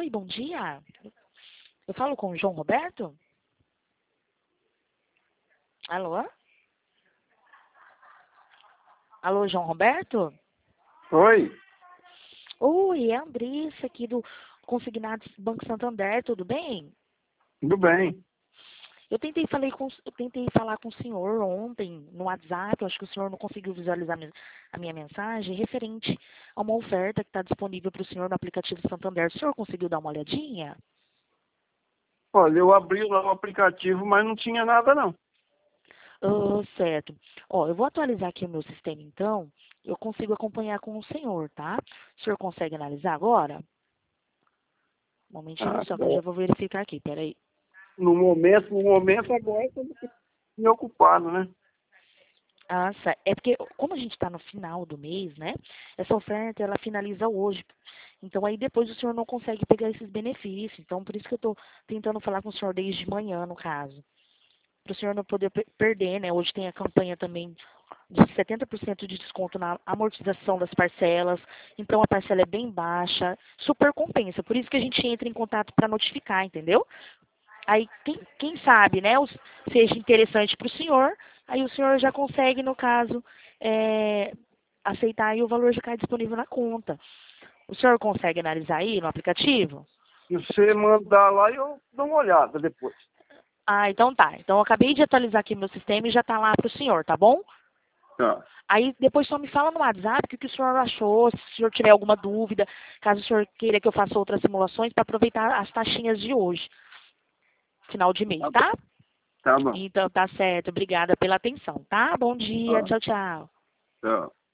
Oi, bom dia. Eu falo com o João Roberto? Alô? Alô, João Roberto? Oi, Oi, é a Andressa aqui do Consignados Banco Santander, tudo bem? tudo bem. Eu tentei falar com o senhor ontem no WhatsApp, eu acho que o senhor não conseguiu visualizar a minha mensagem, referente a uma oferta que está disponível para o senhor no aplicativo Santander. O senhor conseguiu dar uma olhadinha? Olha, eu abri lá o aplicativo, mas não tinha nada não. Certo. Ó, eu vou atualizar aqui o meu sistema, então. Eu consigo acompanhar com o senhor, tá? O senhor consegue analisar agora? Um momentinho Ah, só, que eu já bom. vou verificar aqui, peraí. No momento agora eu estou me ocupado, né? Ah, é porque, como a gente está no final do mês, né? Essa oferta, ela finaliza hoje. Então, aí depois o senhor não consegue pegar esses benefícios. Então, por isso que eu estou tentando falar com o senhor desde manhã, no caso. Para o senhor não poder perder, né? Hoje tem a campanha também de 70% de desconto na amortização das parcelas. Então, a parcela é bem baixa. Super compensa. Por isso que a gente entra em contato para notificar, entendeu? Aí, quem sabe, né, seja interessante para o senhor, aí o senhor já consegue, no caso, aceitar e o valor já cai disponível na conta. O senhor consegue analisar aí no aplicativo? Se você mandar lá, eu dou uma olhada depois. Ah, então tá. Então eu acabei de atualizar aqui meu sistema e já tá lá para o senhor, tá bom? Tá, Aí depois só me fala no WhatsApp o que o senhor achou, se o senhor tiver alguma dúvida, caso o senhor queira que eu faça outras simulações para aproveitar as taxinhas de hoje, final de mês, tá, tá? tá bom. Então tá certo. Obrigada pela atenção, tá? Bom dia. Tá, Tchau, tchau. tá.